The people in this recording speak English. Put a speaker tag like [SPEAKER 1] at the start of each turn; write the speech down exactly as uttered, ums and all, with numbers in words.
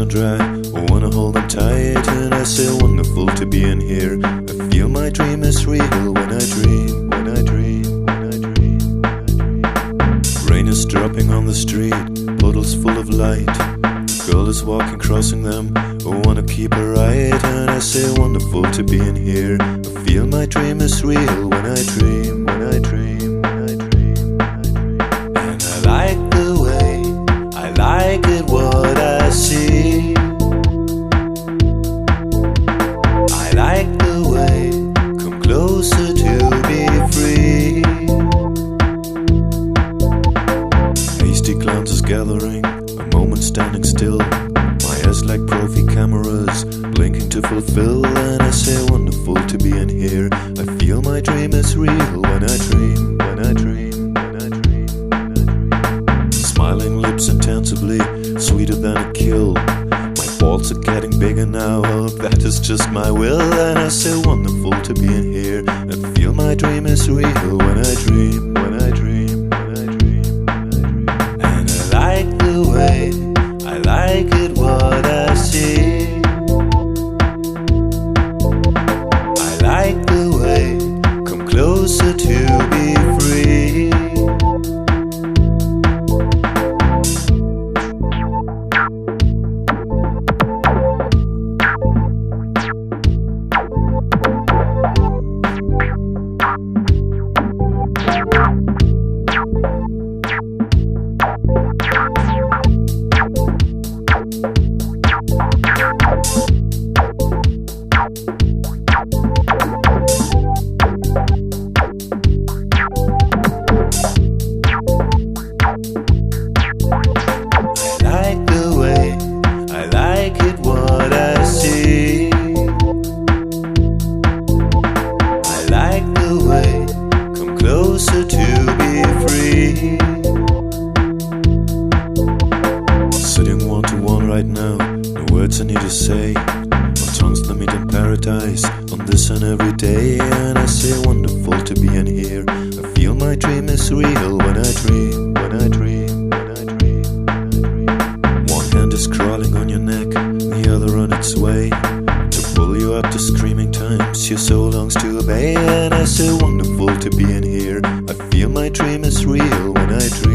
[SPEAKER 1] run dry. I wanna hold on tight, and I say wonderful to be in here. I feel my dream is real when I dream, when I dream, when I dream, when I dream. Rain is dropping on the street, puddles full of light. A girl is walking, crossing them. I wanna keep her right, and I say wonderful to be in here. I feel my dream is real when I dream, when I dream, when I dream, when I dream. And I like the way, I like it what I see. I like the way, come closer to be free. Hasty clowns is gathering, a moment standing still. My eyes like profi cameras, blinking to fulfill. And I say wonderful to be in here. I feel my dream is real when I dream, when I dream, when I dream, when I dream. Smiling lips intensively, sweeter than a kill. My balls are getting bigger now, that is just my will. And I say wonderful to be in here. I feel my dream is real when I dream, when I dream, when I dream, when I dream. And I like the way, I like it what I see. I like the way, come closer to be free. Closer to be free. Sitting one to one right now, no words I need to say. No tongues that meet in paradise, on this and every day. And I say wonderful to be in here. I feel my dream is real when I dream, when I dream, when I dream, when I dream. One hand is crawling on your neck, the other on its way to pull you up to screaming times your soul longs to obey. And I say wonderful to be in here. I feel my dream is real when I dream.